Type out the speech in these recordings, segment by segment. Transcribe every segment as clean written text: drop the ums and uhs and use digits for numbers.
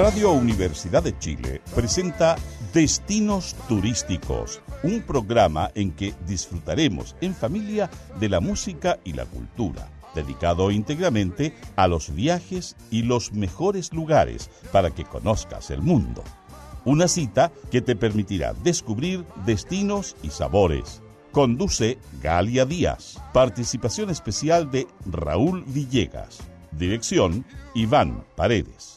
Radio Universidad de Chile presenta Destinos Turísticos, un programa en que disfrutaremos en familia de la música y la cultura, dedicado íntegramente a los viajes y los mejores lugares para que conozcas el mundo. Una cita que te permitirá descubrir destinos y sabores. Conduce Galia Díaz. Participación especial de Raúl Villegas. Dirección Iván Paredes.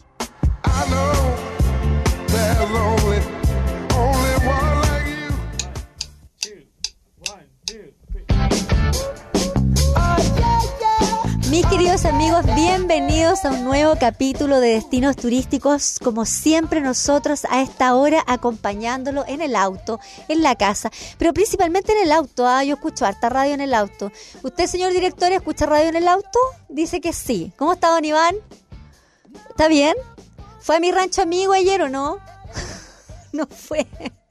Mis queridos amigos, bienvenidos a un nuevo capítulo de Destinos Turísticos. Como siempre, nosotros a esta hora acompañándolo en el auto, en la casa, pero principalmente en el auto. Yo escucho harta radio en el auto. ¿Usted, señor director, escucha radio en el auto? Dice que sí. ¿Cómo está, don Iván? ¿Está bien? ¿Fue a mi rancho amigo ayer o no? No fue.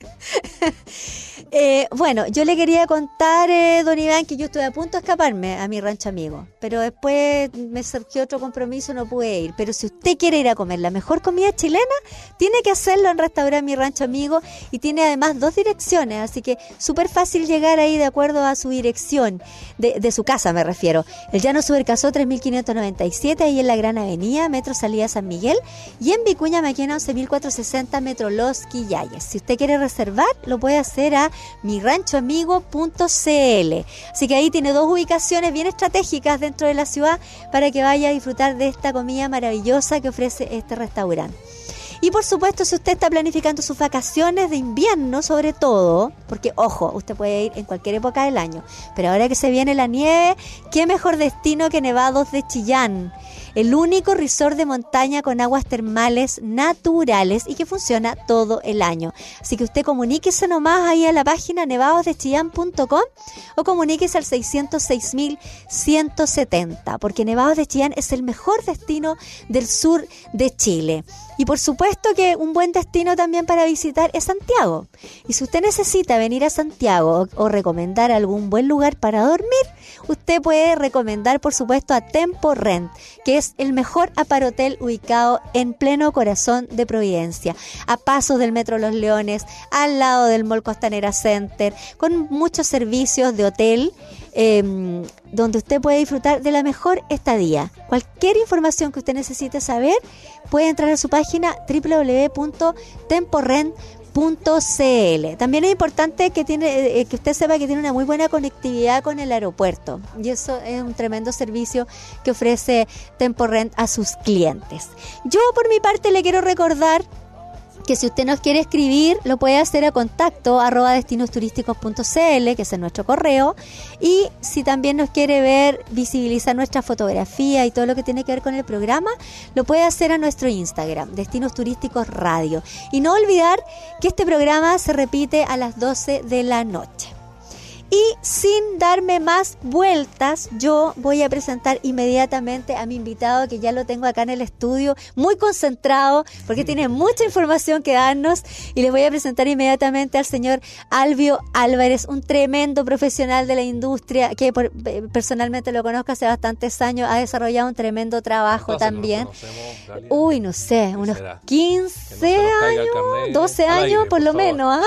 Bueno, yo le quería contar, don Iván, que yo estuve a punto de escaparme a mi rancho amigo, pero después me surgió otro compromiso, no pude ir. Pero si usted quiere ir a comer la mejor comida chilena, tiene que hacerlo en Restaurante Mi Rancho Amigo, y tiene además 2 direcciones, así que súper fácil llegar ahí de acuerdo a su dirección, de su casa me refiero. El Llano Subercasó 3597, ahí en la Gran Avenida, Metro Salida San Miguel, y en Vicuña Maquena 11460, Metro Los Quillayes. Si usted quiere reservar, lo puede hacer a miranchoamigo.cl. Así que ahí tiene 2 ubicaciones bien estratégicas dentro de la ciudad para que vaya a disfrutar de esta comida maravillosa que ofrece este restaurante. Y por supuesto, si usted está planificando sus vacaciones de invierno, sobre todo, porque ojo, usted puede ir en cualquier época del año, pero ahora que se viene la nieve, qué mejor destino que Nevados de Chillán, el único resort de montaña con aguas termales naturales y que funciona todo el año. Así que usted comuníquese nomás ahí a la página nevadosdechillán.com o comuníquese al 606.170, porque Nevados de Chillán es el mejor destino del sur de Chile. Y por supuesto que un buen destino también para visitar es Santiago. Y si usted necesita venir a Santiago o recomendar algún buen lugar para dormir, usted puede recomendar, por supuesto, a Tempo Rent, que es el mejor aparotel ubicado en pleno corazón de Providencia, a pasos del Metro Los Leones, al lado del Mall Costanera Center, con muchos servicios de hotel, donde usted puede disfrutar de la mejor estadía. Cualquier información que usted necesite saber, puede entrar a su página www.temporent.cl. También es importante que usted sepa que tiene una muy buena conectividad con el aeropuerto, y eso es un tremendo servicio que ofrece Temporent a sus clientes. Yo por mi parte le quiero recordar que si usted nos quiere escribir, lo puede hacer a contacto @destinosturisticos.cl, que es nuestro correo. Y si también nos quiere ver, visibilizar nuestra fotografía y todo lo que tiene que ver con el programa, lo puede hacer a nuestro Instagram, Destinos Turísticos Radio. Y no olvidar que este programa se repite a las 12 de la noche. Y sin darme más vueltas, yo voy a presentar inmediatamente a mi invitado, que ya lo tengo acá en el estudio, muy concentrado, porque tiene mucha información que darnos, y les voy a presentar inmediatamente al señor Alvio Álvarez, un tremendo profesional de la industria, que personalmente lo conozco hace bastantes años, ha desarrollado un tremendo trabajo también. Uy, no sé, unos 15 años, 12 años por lo menos.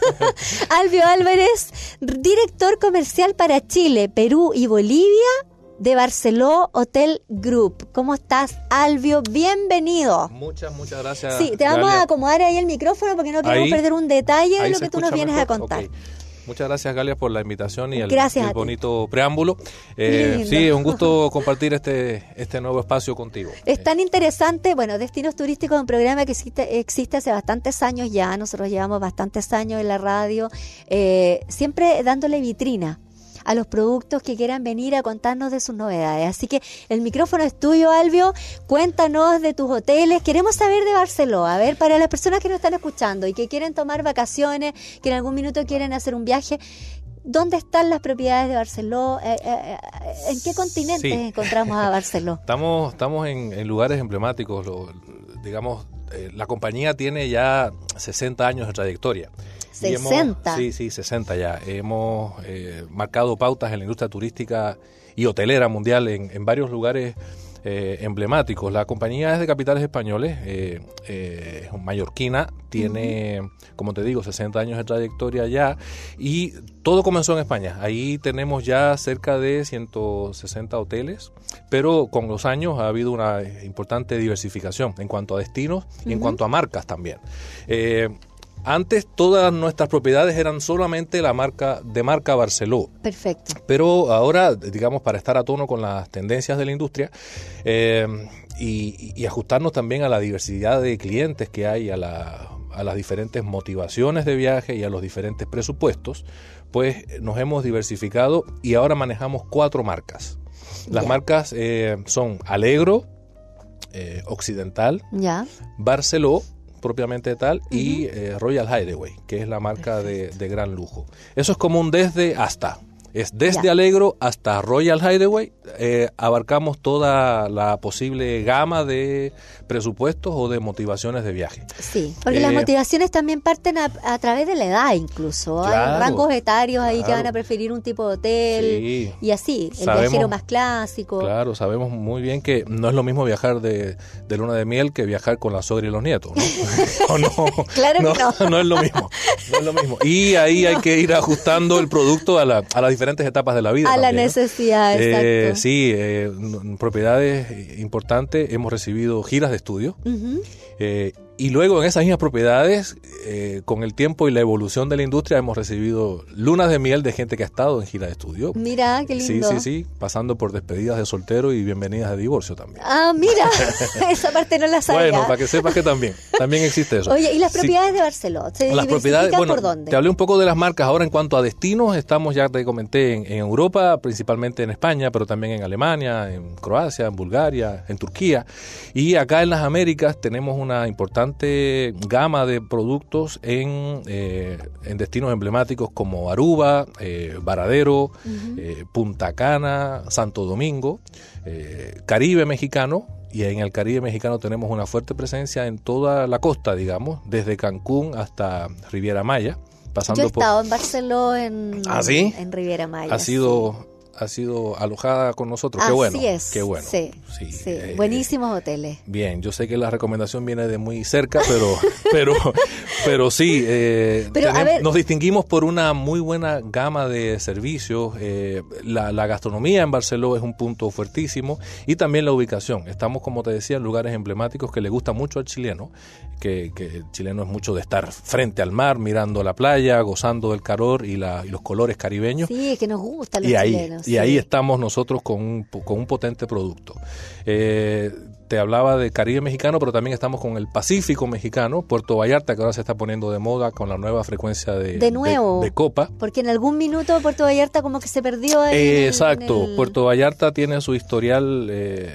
Alvio Álvarez, director comercial para Chile, Perú y Bolivia de Barceló Hotel Group. ¿Cómo estás, Alvio? Bienvenido. Muchas gracias. Sí, te vamos a acomodar ahí el micrófono porque no queremos perder un detalle de lo que tú nos vienes a contar. Okay. Muchas gracias, Galia, por la invitación y el bonito preámbulo. Sí, un gusto compartir este nuevo espacio contigo. Es tan interesante. Bueno, Destinos Turísticos es un programa que existe hace bastantes años ya. Nosotros llevamos bastantes años en la radio, siempre dándole vitrina a los productos que quieran venir a contarnos de sus novedades. Así que el micrófono es tuyo, Alvio. Cuéntanos de tus hoteles. Queremos saber de Barceló. A ver, para las personas que nos están escuchando y que quieren tomar vacaciones, que en algún minuto quieren hacer un viaje, ¿dónde están las propiedades de Barceló? ¿En qué continentes encontramos a Barceló? Estamos en lugares emblemáticos. Digamos, la compañía tiene ya 60 años de trayectoria. 60. Sí, 60 ya. Hemos marcado pautas en la industria turística y hotelera mundial en varios lugares emblemáticos. La compañía es de capitales españoles, mallorquina, tiene, como te digo, 60 años de trayectoria ya, y todo comenzó en España. Ahí tenemos ya cerca de 160 hoteles, pero con los años ha habido una importante diversificación en cuanto a destinos y en cuanto a marcas también. Antes todas nuestras propiedades eran solamente la marca Barceló. Perfecto. Pero ahora, digamos, para estar a tono con las tendencias de la industria y ajustarnos también a la diversidad de clientes que hay, a las diferentes motivaciones de viaje y a los diferentes presupuestos, pues nos hemos diversificado y ahora manejamos 4 marcas. Las marcas son Allegro, Occidental, Barceló, propiamente tal, y Royal Hideaway, que es la marca de gran lujo. Eso es como un desde hasta. Es desde Allegro hasta Royal Hideaway, abarcamos toda la posible gama de presupuestos o de motivaciones de viaje. Sí, porque las motivaciones también parten a través de la edad incluso. Claro, hay rangos etarios ahí que van a preferir un tipo de hotel y así, el viajero más clásico. Claro, sabemos muy bien que no es lo mismo viajar de luna de miel que viajar con la suegra y los nietos, ¿no? No, claro que no. No es lo mismo, no es lo mismo. Y ahí hay que ir ajustando el producto a las diferentes etapas de la vida. A también, la necesidad, exacto. Sí, propiedades importantes, hemos recibido giras de estudio. Y luego en esas mismas propiedades, con el tiempo y la evolución de la industria, hemos recibido lunas de miel de gente que ha estado en gira de estudio. Mira, qué lindo. Sí, pasando por despedidas de soltero y bienvenidas de divorcio también. Ah, mira, esa parte no la sabía. Bueno, para que sepas que también existe eso. Oye, ¿y las propiedades de Barceló? ¿Se diversifican por dónde? Te hablé un poco de las marcas. Ahora, en cuanto a destinos, estamos, ya te comenté, en Europa, principalmente en España, pero también en Alemania, en Croacia, en Bulgaria, en Turquía. Y acá en las Américas tenemos una importante gama de productos en destinos emblemáticos como Aruba, Varadero, Punta Cana, Santo Domingo, Caribe mexicano. Y en el Caribe mexicano tenemos una fuerte presencia en toda la costa, digamos, desde Cancún hasta Riviera Maya. Yo he estado en Barceló, en Riviera Maya. Ha sido alojada con nosotros. Así qué bueno. Es. Qué bueno. Sí. Buenísimos hoteles. Bien, yo sé que la recomendación viene de muy cerca, pero sí, nos distinguimos por una muy buena gama de servicios. La gastronomía en Barceló es un punto fuertísimo y también la ubicación. Estamos, como te decía, en lugares emblemáticos que le gusta mucho al chileno, que el chileno es mucho de estar frente al mar, mirando la playa, gozando del calor y los colores caribeños. Sí, que nos gustan los chilenos. Y ahí estamos nosotros con un potente producto. Te hablaba de Caribe mexicano, pero también estamos con el Pacífico mexicano, Puerto Vallarta, que ahora se está poniendo de moda con la nueva frecuencia de Copa. Porque en algún minuto Puerto Vallarta como que se perdió ahí. Exacto, Puerto Vallarta tiene su historial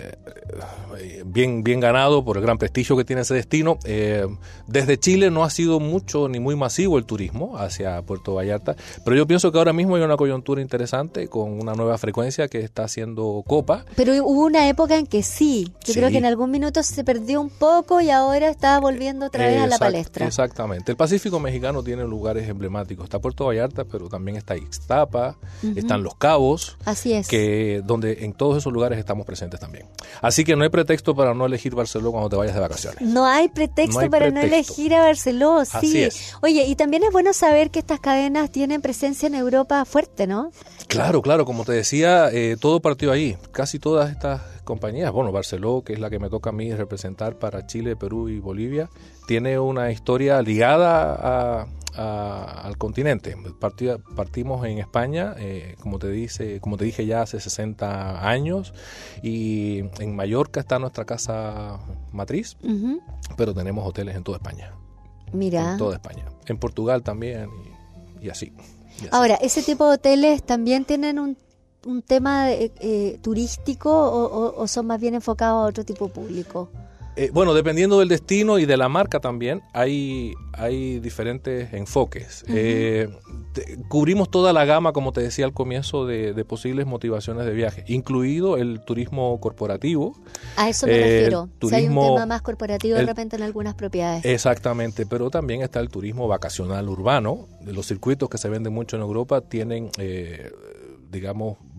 bien ganado por el gran prestigio que tiene ese destino. Desde Chile no ha sido mucho ni muy masivo el turismo hacia Puerto Vallarta, pero yo pienso que ahora mismo hay una coyuntura interesante con una nueva frecuencia que está haciendo Copa. Pero hubo una época en que yo creo que en algún minuto se perdió un poco y ahora está volviendo otra vez a la palestra. Exactamente. El Pacífico mexicano tiene lugares emblemáticos. Está Puerto Vallarta, pero también está Ixtapa, están Los Cabos. Así es. Donde en todos esos lugares estamos presentes también. Así que no hay pretexto para no elegir Barceló cuando te vayas de vacaciones. No hay pretexto para no elegir a Barceló, sí. Así es. Oye, y también es bueno saber que estas cadenas tienen presencia en Europa fuerte, ¿no? Claro, como te decía, todo partió ahí. Casi todas estas compañías, Barceló, que es la que me toca a mí representar para Chile, Perú y Bolivia, tiene una historia ligada al continente. Partimos en España, como te dije ya hace 60 años, y en Mallorca está nuestra casa matriz, pero tenemos hoteles en toda España. Mira. En toda España. En Portugal también y así. Ahora, ¿ese tipo de hoteles también tienen un tema turístico o son más bien enfocados a otro tipo de público? Dependiendo del destino y de la marca también, hay diferentes enfoques. Cubrimos toda la gama, como te decía al comienzo, de posibles motivaciones de viaje, incluido el turismo corporativo. A eso me refiero. Si hay un tema más corporativo de repente en algunas propiedades. Exactamente, pero también está el turismo vacacional urbano. Los circuitos que se venden mucho en Europa tienen digamos,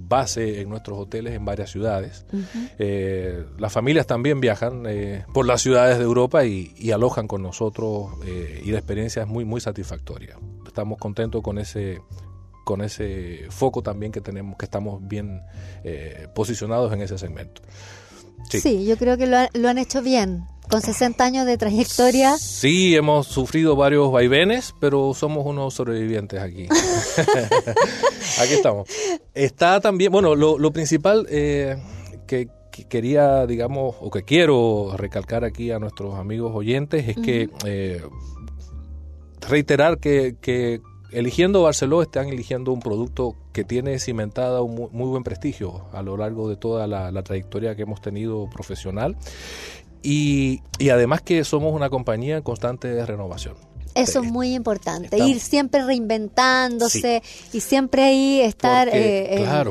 base en nuestros hoteles en varias ciudades. Las familias también viajan por las ciudades de Europa y alojan con nosotros, y la experiencia es muy, muy satisfactoria. Estamos contentos con ese foco también que tenemos, que estamos bien posicionados en ese segmento. Sí, yo creo que lo han hecho bien. Con 60 años de trayectoria. Sí, hemos sufrido varios vaivenes, pero somos unos sobrevivientes aquí. Aquí estamos. Está también, bueno, lo principal que quería, digamos, o que quiero recalcar aquí a nuestros amigos oyentes es que reiterar que eligiendo Barceló están eligiendo un producto que tiene cimentada un muy buen prestigio a lo largo de toda la trayectoria que hemos tenido profesional. Y además que somos una compañía en constante renovación. Eso es muy importante, ir siempre reinventándose, sí, y siempre ahí estar claro,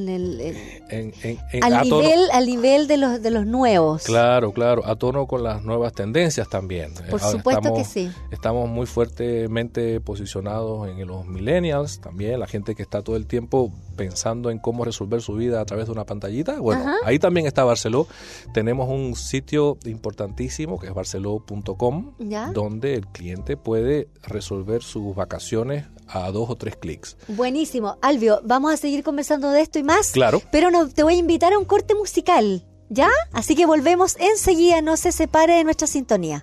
al nivel de los nuevos. Claro, a tono con las nuevas tendencias también. Por supuesto que sí. Estamos muy fuertemente posicionados en los millennials, también la gente que está todo el tiempo pensando en cómo resolver su vida a través de una pantallita. Bueno, ahí también está Barceló. Tenemos un sitio importantísimo que es barceló.com, donde el cliente puede resolver sus vacaciones a 2 o 3 clics. Buenísimo. Albio, vamos a seguir conversando de esto y más. Claro. Pero te voy a invitar a un corte musical, ¿ya? Así que volvemos enseguida, no se separe de nuestra sintonía.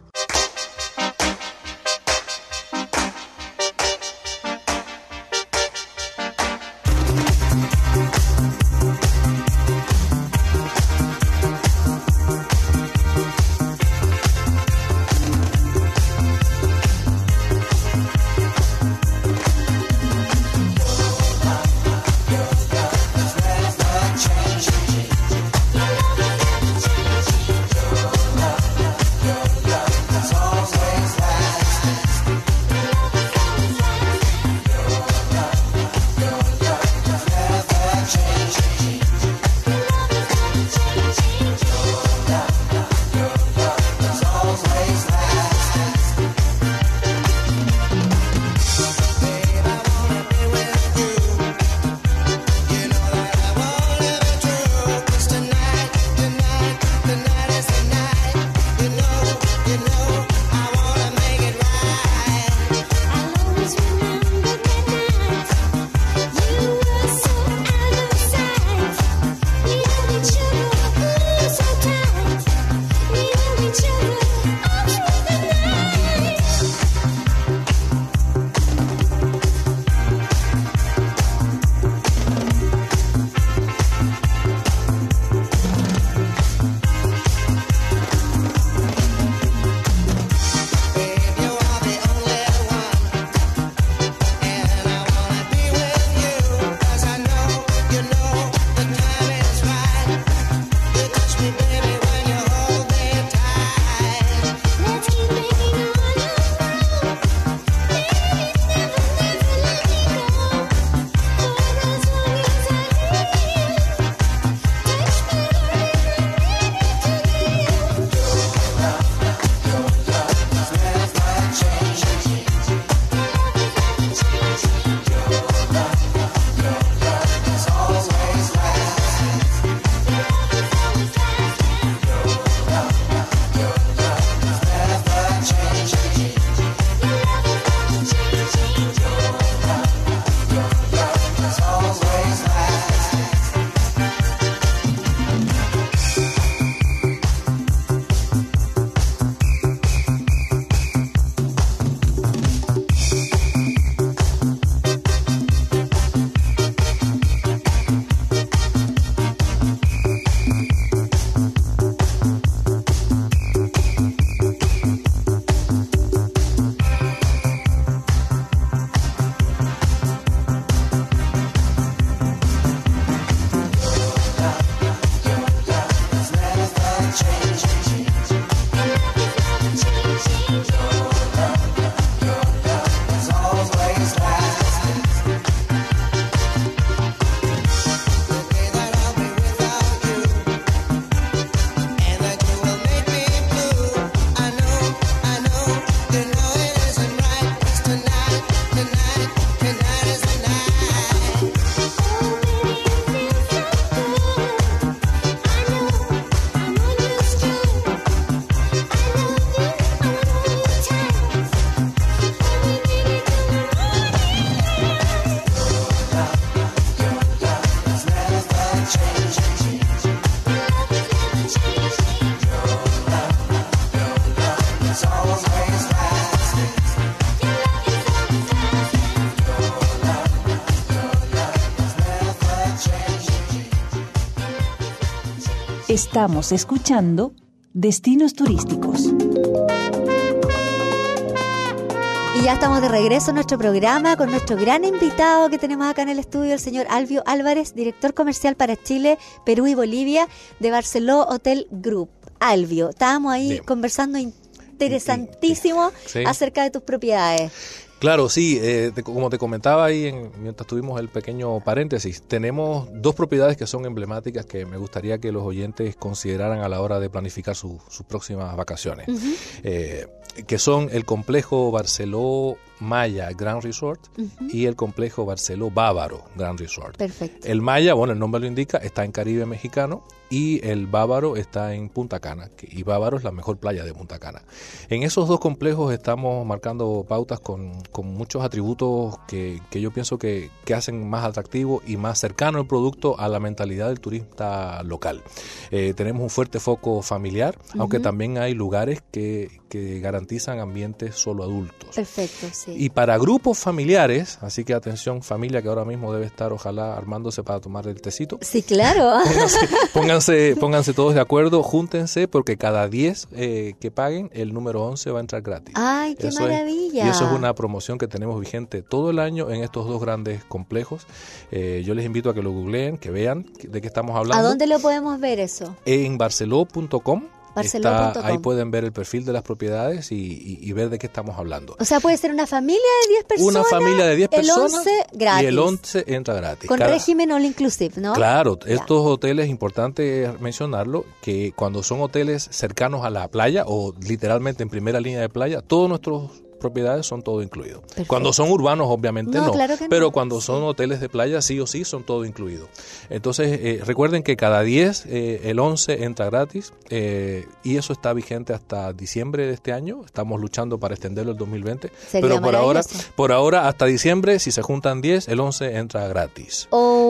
Estamos escuchando Destinos Turísticos. Y ya estamos de regreso en nuestro programa con nuestro gran invitado que tenemos acá en el estudio, el señor Alvio Álvarez, director comercial para Chile, Perú y Bolivia de Barceló Hotel Group. Alvio, estábamos ahí Bien. Conversando interesantísimo Sí. acerca de tus propiedades. Claro, sí, como te comentaba ahí mientras tuvimos el pequeño paréntesis, tenemos 2 propiedades que son emblemáticas que me gustaría que los oyentes consideraran a la hora de planificar sus próximas vacaciones, que son el complejo Barceló Maya Grand Resort y el complejo Barceló Bávaro Grand Resort. Perfecto. El Maya, bueno, el nombre lo indica, está en Caribe mexicano, y el Bávaro está en Punta Cana, y Bávaro es la mejor playa de Punta Cana. En esos 2 complejos estamos marcando pautas con muchos atributos que yo pienso que hacen más atractivo y más cercano el producto a la mentalidad del turista local. Tenemos un fuerte foco familiar, aunque también hay lugares que garantizan ambientes solo adultos. Perfecto, sí. Y para grupos familiares, así que atención familia que ahora mismo debe estar ojalá armándose para tomar el tecito. Sí, claro. Pónganse todos de acuerdo, júntense porque cada 10 que paguen, el número 11 va a entrar gratis. ¡Ay, qué maravilla! Y eso es una promoción que tenemos vigente todo el año en estos 2 grandes complejos. Yo les invito a que lo googleen, que vean de qué estamos hablando. ¿A dónde lo podemos ver eso? En barceló.com. Barceló.com. Ahí pueden ver el perfil de las propiedades y ver de qué estamos hablando. O sea, puede ser una familia de 10 personas. Una familia de 10 personas. El 11 gratis. Y el 11 entra gratis. Con régimen all inclusive, ¿no? Claro, Ya. estos hoteles, importante mencionarlo, que cuando son hoteles cercanos a la playa o literalmente en primera línea de playa, todos nuestros propiedades son todo incluido. Perfecto. Cuando son urbanos obviamente no, claro que no. pero cuando son hoteles de playa sí o sí son todo incluido. Entonces recuerden que cada 10 el 11 entra gratis y eso está vigente hasta diciembre de este año. Estamos luchando para extenderlo el 2020, Sería pero maravilloso. por ahora hasta diciembre, si se juntan 10, el 11 entra gratis.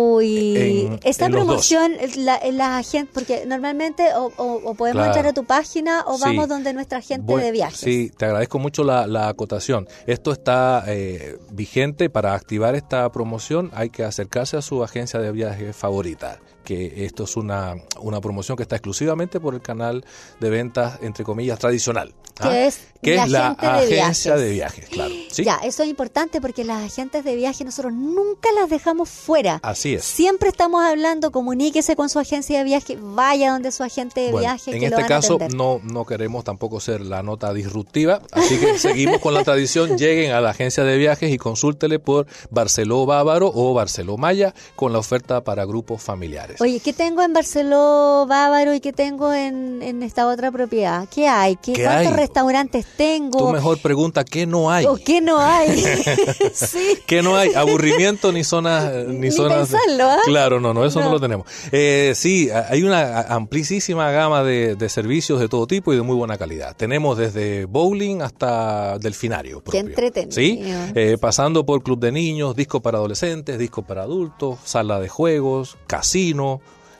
Y esta en los promoción, la gente, porque normalmente o podemos Claro. entrar a tu página o Sí. vamos donde nuestra gente de viajes. Sí, te agradezco mucho la acotación. Esto está vigente. Para activar esta promoción hay que acercarse a su agencia de viajes favorita, que esto es una promoción que está exclusivamente por el canal de ventas, entre comillas, tradicional. Que es la agente de agencia viajes. de viajes, claro. ¿Sí? Ya, eso es importante porque las agentes de viaje nosotros nunca las dejamos fuera. Así es. Siempre estamos hablando, comuníquese con su agencia de viaje, vaya donde su agente de Bueno, viaje. en que lo este van a caso atender. no queremos tampoco ser la nota disruptiva, así que seguimos con la tradición. Lleguen a la agencia de viajes y consúltele por Barceló Bávaro o Barceló Maya con la oferta para grupos familiares. Oye, ¿qué tengo en Barceló Bávaro y qué tengo en esta otra propiedad? ¿Qué hay? ¿Qué ¿Cuántos hay? restaurantes tengo? Tú mejor pregunta, ¿qué no hay? ¿O qué no hay? Sí. Que no hay aburrimiento ni zonas Ni zonas pensarlo, ¿ah? Claro, no, eso no No. lo tenemos. Sí, hay una amplísima gama de servicios de todo tipo y de muy buena calidad. Tenemos desde bowling hasta delfinario propio. Qué entretenido. Sí, pasando por club de niños, disco para adolescentes, disco para adultos, sala de juegos, casino,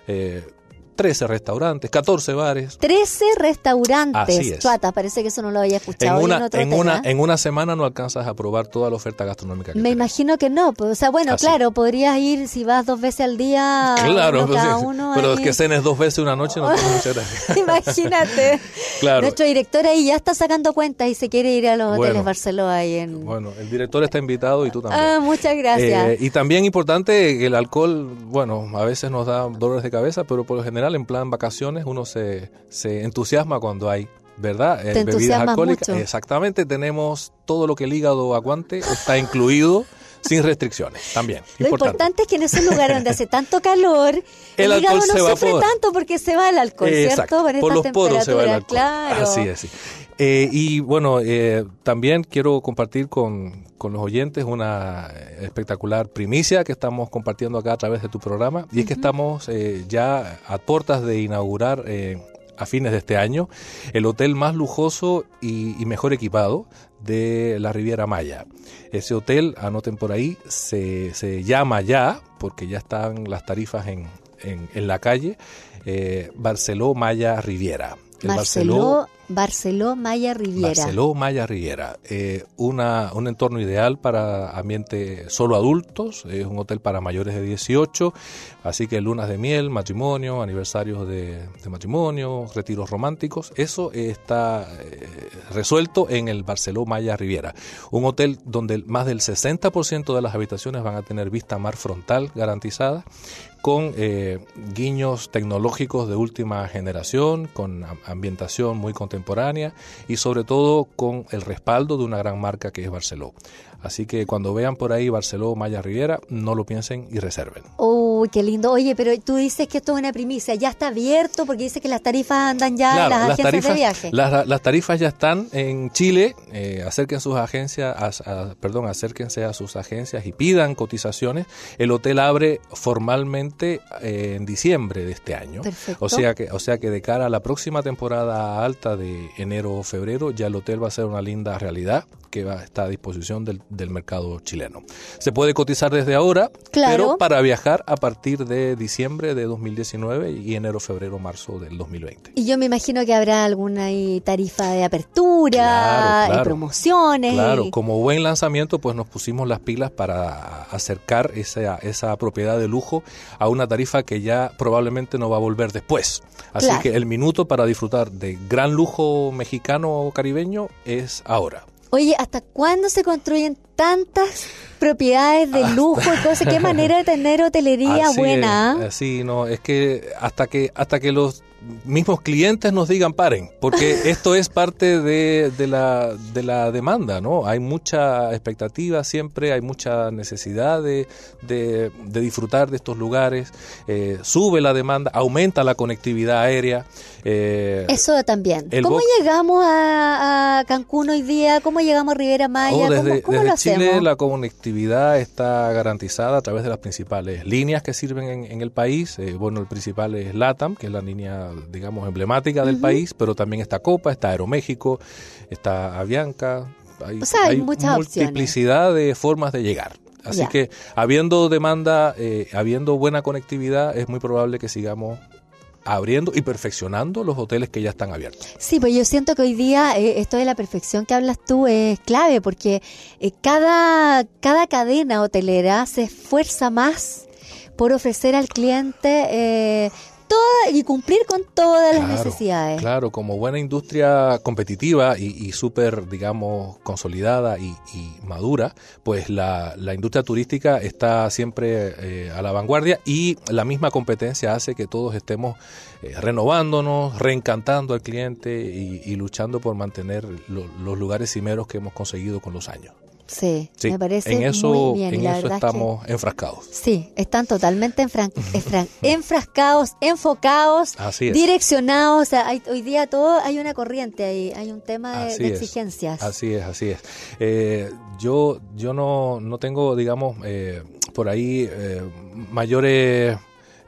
13 restaurantes, 14 bares. 13 restaurantes. Así es. Chuata, parece que eso no lo había escuchado. En una semana no alcanzas a probar toda la oferta gastronómica que Me tenemos. imagino que no. Pues, o sea, bueno, Así. claro, podrías ir si vas 2 veces al día. Claro, uno pues, cada sí, uno pero ahí. es que cenes 2 veces una noche no tiene mucha gracia. Imagínate. Claro. Nuestro director ahí ya está sacando cuentas y se quiere ir a los hoteles Bueno. Barceló ahí en... Bueno, el director está invitado y tú también. Ah, muchas gracias. Y también importante que el alcohol, bueno, a veces nos da dolores de cabeza, pero por lo general en plan vacaciones uno se entusiasma cuando hay, ¿verdad? Te Bebidas entusiasmas alcohólicas. mucho. Exactamente, tenemos todo lo que el hígado aguante, está incluido sin restricciones también. Lo importante es que en esos lugares donde hace tanto calor, el El hígado alcohol no se sufre evapora. tanto porque se va el alcohol, Exacto, ¿cierto? por los poros se va el alcohol. Claro. Así es. Sí. Y bueno, también quiero compartir con los oyentes una espectacular primicia que estamos compartiendo acá a través de tu programa. Y es que estamos ya a puertas de inaugurar a fines de este año el hotel más lujoso y mejor equipado de la Riviera Maya. Ese hotel, anoten por ahí, se llama ya, porque ya están las tarifas en la calle, Barceló Maya Riviera. El Barceló Barceló Maya Riviera. Barceló Maya Riviera. Un entorno ideal para ambiente solo adultos. Es un hotel para mayores de 18. Así que lunas de miel, matrimonio, aniversarios de matrimonio, retiros románticos. Eso está resuelto en el Barceló Maya Riviera. Un hotel donde más del 60% de las habitaciones van a tener vista mar frontal garantizada, con guiños tecnológicos de última generación, con ambientación muy contemporánea y sobre todo con el respaldo de una gran marca que es Barceló. Así que cuando vean por ahí Barceló Maya Riviera, no lo piensen y reserven. ¡Uy, qué lindo! Oye, pero tú dices que esto es una primicia, ¿ya está abierto? Porque dices que las tarifas andan ya en las agencias de viaje. Las tarifas ya están en Chile. Acérquense a sus agencias y pidan cotizaciones. El hotel abre formalmente en diciembre de este año. Perfecto. O sea que de cara a la próxima temporada alta de enero o febrero, ya el hotel va a ser una linda realidad que va a estar a disposición del mercado chileno. Se puede cotizar desde ahora, claro, pero para viajar a partir de diciembre de 2019 y enero, febrero, marzo del 2020. Y yo me imagino que habrá alguna tarifa de apertura, claro, promociones. Claro, como buen lanzamiento, pues nos pusimos las pilas para acercar esa propiedad de lujo a una tarifa que ya probablemente no va a volver después. Así que el minuto para disfrutar de gran lujo mexicano o caribeño es ahora. Oye, ¿hasta cuándo se construyen tantas propiedades de lujo y cosas? ¿Qué manera de tener hotelería buena? Sí, no, es que hasta que los mismos clientes nos digan paren, porque esto es parte de la demanda, ¿no? Hay mucha expectativa siempre, hay mucha necesidad de disfrutar de estos lugares, sube la demanda, aumenta la conectividad aérea. Eso también. ¿Cómo llegamos a Cancún hoy día? ¿Cómo llegamos a Riviera Maya? ¿Cómo lo hacemos? Chile la conectividad está garantizada a través de las principales líneas que sirven en el país. El principal es LATAM, que es la línea, digamos, emblemática del país, pero también está Copa, está Aeroméxico, está Avianca. Hay muchas multiplicidad opciones de formas de llegar. Así que habiendo demanda, habiendo buena conectividad, es muy probable que sigamos abriendo y perfeccionando los hoteles que ya están abiertos. Sí, pues yo siento que hoy día esto de la perfección que hablas tú es clave, porque cada cadena hotelera se esfuerza más por ofrecer al cliente y cumplir con todas las necesidades. Claro, como buena industria competitiva y súper, digamos, consolidada y madura, pues la industria turística está siempre a la vanguardia, y la misma competencia hace que todos estemos renovándonos, reencantando al cliente y luchando por mantener los lugares cimeros que hemos conseguido con los años. Sí, me parece en eso, muy bien. En eso estamos enfrascados. Sí, están totalmente enfrascados, enfocados, direccionados. O sea, hoy día todo hay una corriente, hay un tema de exigencias. Así es. Yo no tengo, digamos, por ahí mayores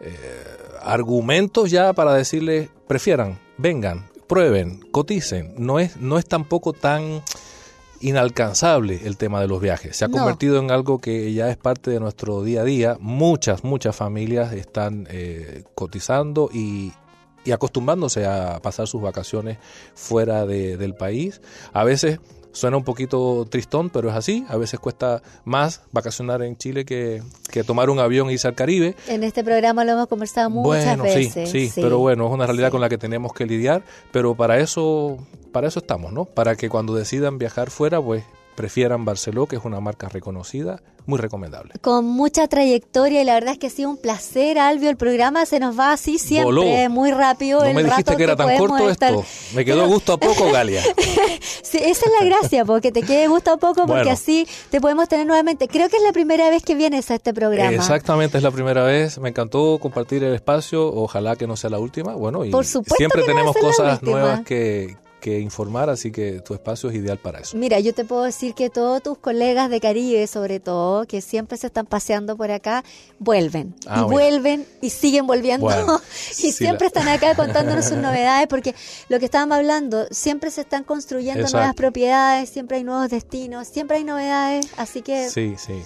argumentos ya para decirles prefieran, vengan, prueben, coticen. No es tampoco tan inalcanzable el tema de los viajes. Se ha convertido en algo que ya es parte de nuestro día a día. Muchas familias están cotizando y acostumbrándose a pasar sus vacaciones fuera del país. A veces suena un poquito tristón, pero es así. A veces cuesta más vacacionar en Chile que tomar un avión e irse al Caribe. En este programa lo hemos conversado muchas veces. Sí, pero bueno, es una realidad con la que tenemos que lidiar, pero para eso estamos, ¿no? Para que cuando decidan viajar fuera, pues prefieran Barceló, que es una marca reconocida, muy recomendable. Con mucha trayectoria, y la verdad es que ha sido un placer, Albio. El programa se nos va así siempre, voló. Muy rápido. No me dijiste que era tan corto esto. Me quedó gusto a poco, Galia. Sí, esa es la gracia, porque te quede gusto a poco, porque así te podemos tener nuevamente. Creo que es la primera vez que vienes a este programa. Exactamente, es la primera vez. Me encantó compartir el espacio. Ojalá que no sea la última. Bueno, y por supuesto siempre que tenemos no cosas nuevas que informar, así que tu espacio es ideal para eso. Mira, yo te puedo decir que todos tus colegas de Caribe, sobre todo, que siempre se están paseando por acá, vuelven y siguen volviendo y siempre están acá contándonos sus novedades, porque lo que estábamos hablando, siempre se están construyendo nuevas propiedades, siempre hay nuevos destinos, siempre hay novedades, así que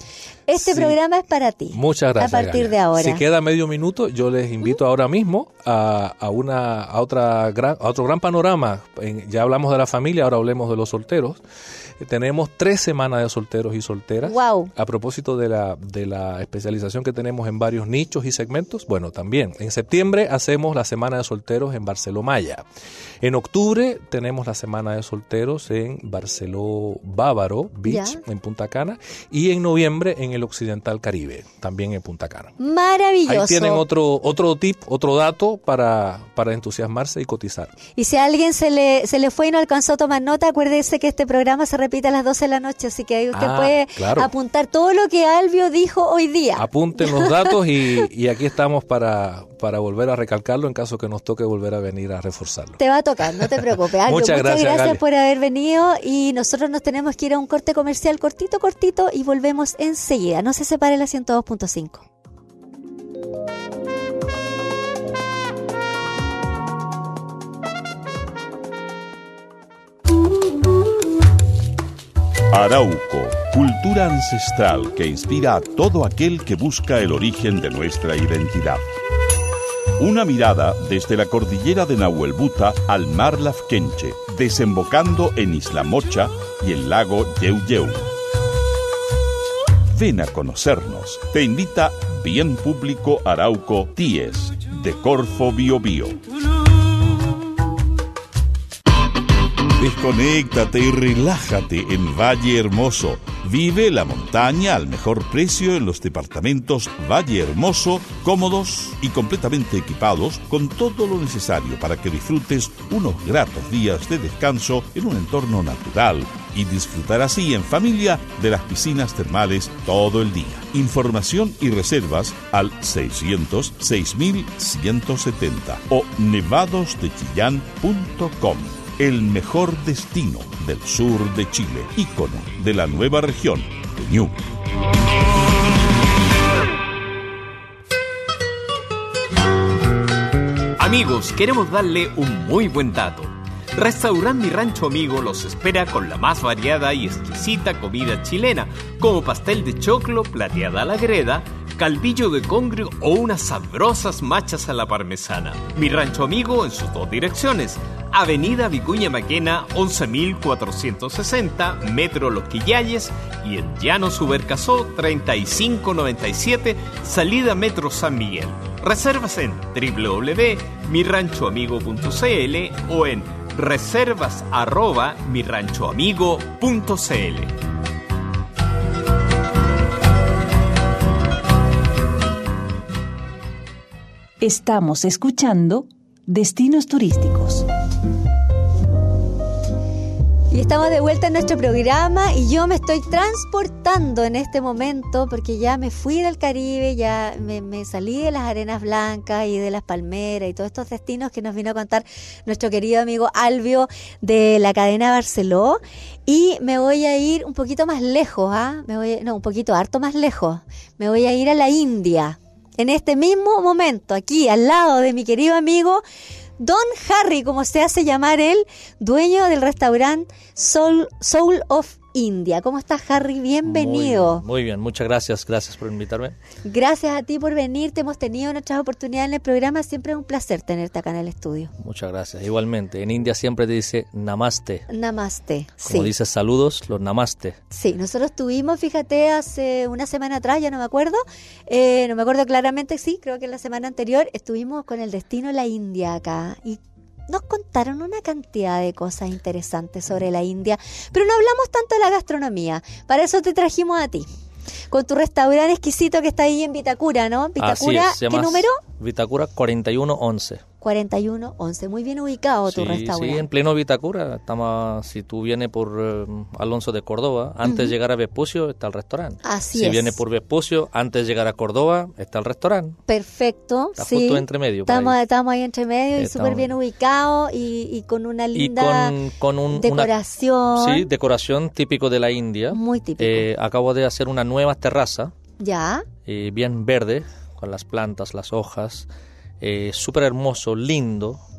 Este programa es para ti. Muchas gracias. A partir de ahora. Si queda medio minuto, yo les invito ahora mismo a otro gran panorama. Ya hablamos de la familia, ahora hablemos de los solteros. Tenemos 3 semanas de solteros y solteras. Wow. A propósito de la especialización que tenemos en varios nichos y segmentos, bueno, también en septiembre hacemos la semana de solteros en Barceló Maya. En octubre tenemos la semana de solteros en Barceló Bávaro Beach, en Punta Cana, y en noviembre en el Occidental Caribe, también en Punta Cana. Maravilloso. Ahí tienen otro tip, otro dato para entusiasmarse y cotizar. Y si a alguien se le fue y no alcanzó a tomar nota, acuérdese que este programa se repite a las 12 de la noche, así que ahí usted puede apuntar todo lo que Albio dijo hoy día. Apunten los datos y aquí estamos para volver a recalcarlo en caso que nos toque volver a venir a reforzarlo. Te va a tocar, no te preocupes. Albio, muchas gracias por haber venido y nosotros nos tenemos que ir a un corte comercial cortito y volvemos enseguida. No se separe la 102.5. Arauco, cultura ancestral que inspira a todo aquel que busca el origen de nuestra identidad. Una mirada desde la cordillera de Nahuelbuta al mar Lafkenche, desembocando en Isla Mocha y el lago Yeuyeu. Ven a conocernos. Te invita Bien Público Arauco TIES, de Corfo Biobío. Desconéctate y relájate en Valle Hermoso. Vive la montaña al mejor precio en los departamentos Valle Hermoso, cómodos y completamente equipados con todo lo necesario para que disfrutes unos gratos días de descanso en un entorno natural y disfrutar así en familia de las piscinas termales todo el día. Información y reservas al 600-6170 o nevadosdechillán.com. El mejor destino del sur de Chile, ícono de la nueva región de Ñuble. Amigos, queremos darle un muy buen dato. Restaurante Mi Rancho Amigo los espera con la más variada y exquisita comida chilena, como pastel de choclo, plateada a la greda, calvillo de congrio o unas sabrosas machas a la parmesana. Mi Rancho Amigo en sus 2 direcciones. Avenida Vicuña Maquena, 11.460, Metro Los Quillayes, y en Llano Subercasó, 3597, salida Metro San Miguel. Reservas en www.miranchoamigo.cl o en reservas@miranchoamigo.cl. Estamos escuchando Destinos Turísticos. Y estamos de vuelta en nuestro programa y yo me estoy transportando en este momento porque ya me fui del Caribe, ya me salí de las arenas blancas y de las palmeras y todos estos destinos que nos vino a contar nuestro querido amigo Albio de la cadena Barceló, y me voy a ir un poquito más lejos, un poquito harto más lejos, me voy a ir a la India. En este mismo momento, aquí al lado de mi querido amigo Don Harry, como se hace llamar él, dueño del restaurante Soul of India. ¿Cómo estás, Harry? Bienvenido. Muy bien, muchas gracias por invitarme. Gracias a ti por venir, te hemos tenido nuestras oportunidades en el programa, siempre es un placer tenerte acá en el estudio. Muchas gracias, igualmente. En India siempre te dice namaste. Namaste, sí. Como dices saludos, los namaste. Sí, nosotros tuvimos, fíjate, hace una semana atrás, ya no me acuerdo claramente, sí, creo que la semana anterior, estuvimos con el destino La India acá y nos contaron una cantidad de cosas interesantes sobre la India, pero no hablamos tanto de la gastronomía. Para eso te trajimos a ti, con tu restaurante exquisito que está ahí en Vitacura, ¿no? Vitacura, así es, ¿qué número? Vitacura 4111. 4111, muy bien ubicado tu restaurante. Sí, en pleno Vitacura. Estamos, si tú vienes por Alonso de Córdoba, antes de llegar a Vespucio está el restaurante. Así si es. vienes por Vespucio, antes de llegar a Córdoba está el restaurante. Perfecto, está sí. Justo entre medio. Estamos ahí entre medio y súper bien ubicado y con una linda decoración. Sí, decoración típico de la India. Muy típico. Acabo de hacer una nueva terraza. Ya. Bien verde, con las plantas, las hojas. Súper hermoso, lindo,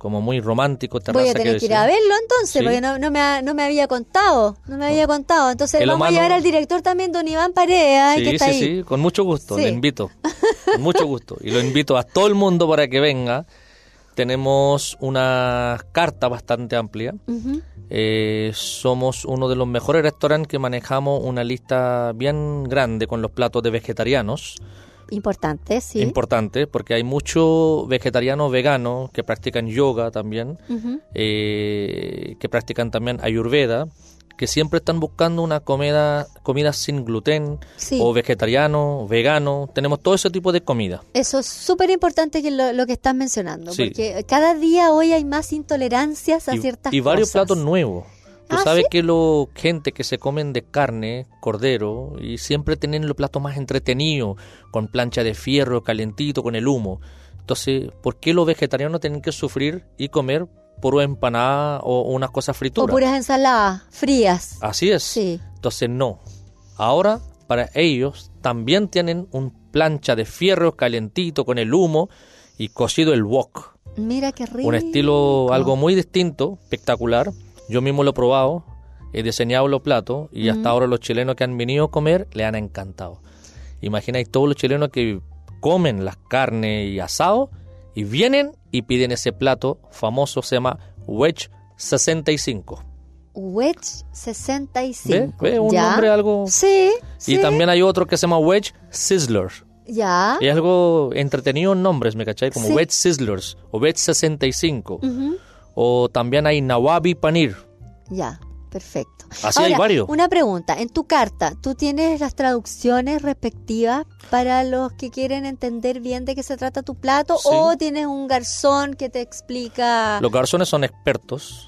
como muy romántico, terraza. Voy a tener que ir a verlo entonces, Sí. porque no me había contado. Entonces El vamos a humano- llevar al director también, don Iván Paredes, que Sí, está sí, ahí. sí, con mucho gusto, Sí. le invito. Con mucho gusto. Y lo invito a todo el mundo para que venga. Tenemos una carta bastante amplia. Ujú. Somos uno de los mejores restaurantes que manejamos una lista bien grande con los platos de vegetarianos. Importante, sí. Importante, porque hay muchos vegetarianos veganos que practican yoga también, Ujú. que practican también ayurveda, que siempre están buscando una comida sin gluten, Sí. o vegetariano, vegano. Tenemos todo ese tipo de comida. Eso es súper importante que lo que estás mencionando, Sí. porque cada día hoy hay más intolerancias a ciertas Y varios cosas. platos nuevos. Tú Ah, sabes ¿sí? que gente que se comen de carne, cordero, y siempre tienen los platos más entretenidos, con plancha de fierro, calentito, con el humo. Entonces, ¿por qué los vegetarianos tienen que sufrir y comer puro empanada o unas cosas O frituras? puras ensaladas frías. Así es. Sí. Entonces, no. Ahora, para ellos, también tienen un plancha de fierro calentito con el humo y cocido el wok. Mira qué rico. Un estilo algo muy distinto, espectacular. Yo mismo lo he probado, he diseñado los platos y hasta ahora los chilenos que han venido a comer le han encantado. Imagináis todos los chilenos que comen las carnes y asado y vienen y piden ese plato famoso, se llama Wedge 65. Wedge 65. ¿Ve? Un ¿Ya? nombre algo... Sí, sí. Y también hay otro que se llama Wedge Sizzler. Ya. Es algo entretenido en nombres, ¿me cachai? Como Sí. Wedge Sizzlers o Wedge 65. Ujú. O también hay Nawabi Panir. Ya, perfecto. Así hay varios. Una pregunta, en tu carta, ¿tú tienes las traducciones respectivas para los que quieren entender bien de qué se trata tu plato? Sí. ¿O tienes un garzón que te explica? Los garzones son expertos.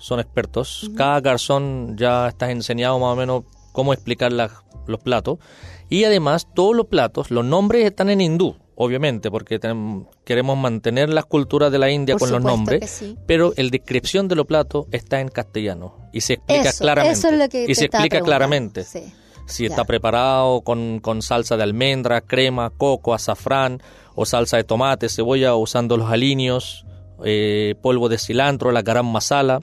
Cada garzón ya está enseñado más o menos cómo explicar los platos. Y además, todos los platos, los nombres están en hindú, obviamente, porque queremos mantener las culturas de la India Por con los supuesto nombres, que sí. pero la descripción de los platos está en castellano y se explica claramente. Eso es lo que y te se estaba explica preguntando. claramente. Sí. Si Ya. está preparado con salsa de almendra, crema, coco, azafrán, o salsa de tomate, cebolla, usando los aliños, polvo de cilantro, la garam masala.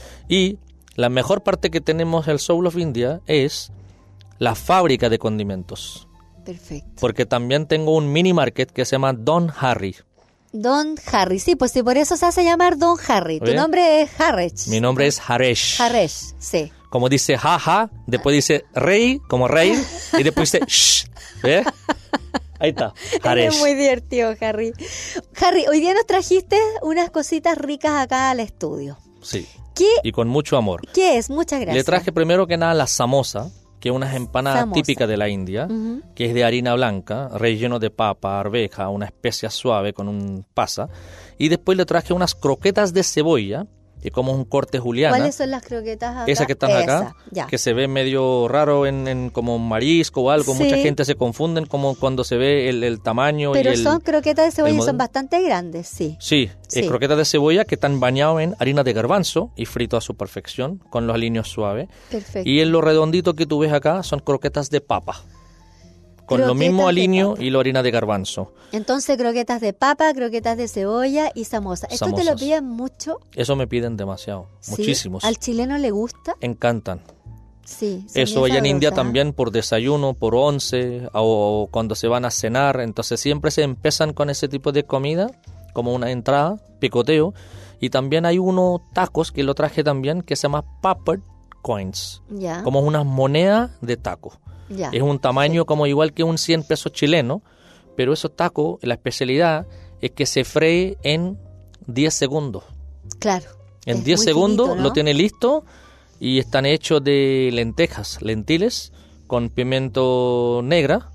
Y la mejor parte que tenemos el Soul of India es la fábrica de condimentos. Perfecto. Porque también tengo un mini market que se llama Don Harry. Don Harry, sí, pues sí, por eso se hace llamar Don Harry. Tu Oye, nombre es Harresh. Mi nombre es Haresh. Haresh, sí. Como dice jaja, después dice rey, como rey, y después dice shh. ¿Ves? Ahí está, Haresh. Es muy divertido, Harry. Harry, hoy día nos trajiste unas cositas ricas acá al estudio. Sí, ¿Qué, y con mucho amor. qué es? Muchas gracias. Le traje primero que nada la samosa, que es una empanada Samosa. típica de la India, Ujú. que es de harina blanca, relleno de papa, arveja, una especia suave con un pasa. Y después le traje unas croquetas de cebolla, que como un corte juliana. ¿Cuáles son las croquetas acá? Esas que están acá, ya. que se ve medio raro en como marisco o algo. Sí. Mucha gente se confunden como cuando se ve el tamaño Pero y el... son croquetas de cebolla y modelo. son bastante grandes, sí. Sí, Sí. croquetas de cebolla que están bañados en harina de garbanzo y frito a su perfección, con los aliños suaves. Perfecto. Y en lo redondito que tú ves acá son croquetas de papa, con lo Croquetas mismo de aliño papa. y la harina de garbanzo. Entonces, croquetas de papa, croquetas de cebolla y samosa. ¿Esto te lo Samosas. piden mucho? Eso me piden demasiado, ¿Sí? muchísimos. ¿Al chileno le gusta? Encantan. Sí. son Eso bien allá en India sabrosas. también por desayuno, por once o cuando se van a cenar. Entonces siempre se empiezan con ese tipo de comida como una entrada, picoteo. Y también hay unos tacos que lo traje también que se llama paper coins, Ya. como unas monedas de taco. Ya. Es un tamaño como igual que un 100 pesos chileno, pero esos tacos, la especialidad es que se fríe en 10 segundos. Claro. En Es 10 muy segundos finito, ¿no? lo tiene listo y están hechos de lentiles con pimiento negra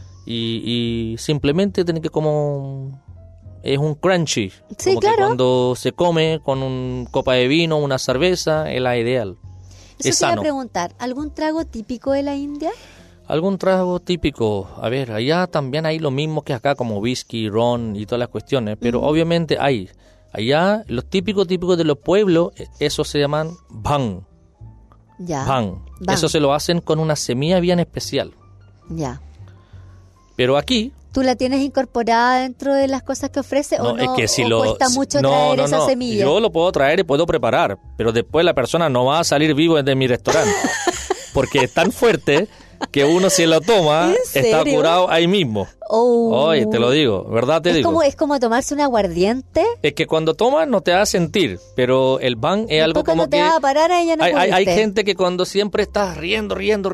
y simplemente tiene que como... Es un crunchy. Sí, como que claro. cuando se come con una copa de vino, una cerveza, es la ideal. Eso Es te iba a sano. preguntar, ¿algún trago típico de la India? ¿Algún trago típico? A ver, allá también hay lo mismo que acá, como whisky, ron y todas las cuestiones, pero obviamente hay. Allá, los típicos de los pueblos, eso se llaman bhang. Ya. Bhang. Bhang. Eso se lo hacen con una semilla bien especial. Ya. Pero aquí ¿Tú ¿Tú la tienes incorporada dentro de las cosas que ofrece o no? Es que si ¿O cuesta mucho traer esa semilla? Yo lo puedo traer y puedo preparar, pero después la persona no va a salir vivo de mi restaurante. Porque es tan fuerte que uno si lo toma está curado ahí mismo. Oye, te lo digo, ¿verdad? Es como tomarse un aguardiente. Es que cuando tomas no te va a sentir, pero el bang es algo como que... te va a parar ahí ya no hay gente que cuando siempre estás riendo,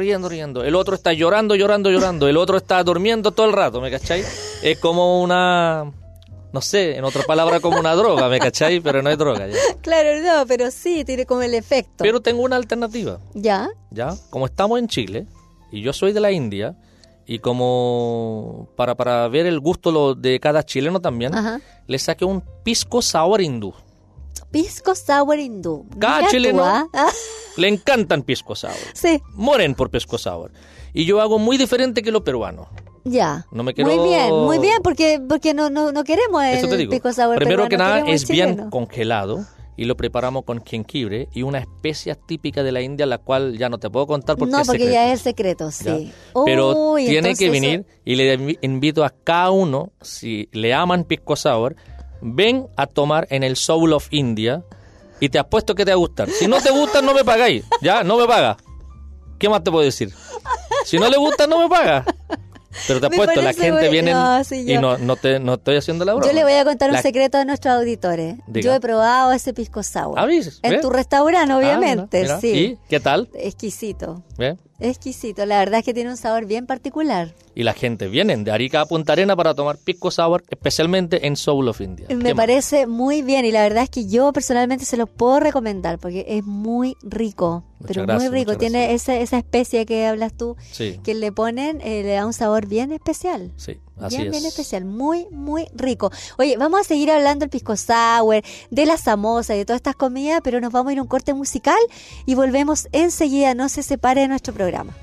el otro está llorando, el otro está durmiendo todo el rato, ¿me cachai? Es como una... No sé, en otra palabra como una droga, ¿me cachai? Pero no es droga. ¿Ya? Claro, no, pero sí, tiene como el efecto. Pero tengo una alternativa. ¿Ya? Como estamos en Chile, y yo soy de la India, y como para ver el gusto de cada chileno también, le saqué un pisco sour hindú. Pisco sour hindú. Cada chileno le encantan pisco sour. Sí. Mueren por pisco sour. Y yo hago muy diferente que los peruanos. Ya. No me quiero... Muy bien, porque no queremos el pisco sour. Primero peruano, que nada es chileno. bien congelado y lo preparamos con jengibre y una especia típica de la India, la cual ya no te puedo contar porque es secreto. Ya es el secreto, sí. Pero tiene que venir y le invito a cada uno, si le aman pisco sour, ven a tomar en el Soul of India y te apuesto que te va a gustar. Si no te gusta, no me pagáis. Ya, no me paga. ¿Qué más te puedo decir? Si no le gusta, no me paga. Pero te apuesto, la gente viene y no estoy haciendo la broma. Yo le voy a contar un secreto a nuestros auditores. Diga. Yo he probado ese pisco sour. En tu restaurante, obviamente. Mira. Sí. ¿Y qué tal? Exquisito. ¿Ve? Exquisito. La verdad es que tiene un sabor bien particular. Y la gente viene de Arica a Punta Arena para tomar pisco sour, especialmente en Soul of India. Me parece muy bien y la verdad es que yo personalmente se lo puedo recomendar porque es muy rico. Pero muy rico. Tiene esa especie que hablas tú, que le ponen, le da un sabor bien especial. Sí, así es. Bien especial, muy, muy rico. Oye, vamos a seguir hablando del pisco sour, de la samosa y de todas estas comidas, pero nos vamos a ir a un corte musical y volvemos enseguida. No se separe de nuestro programa.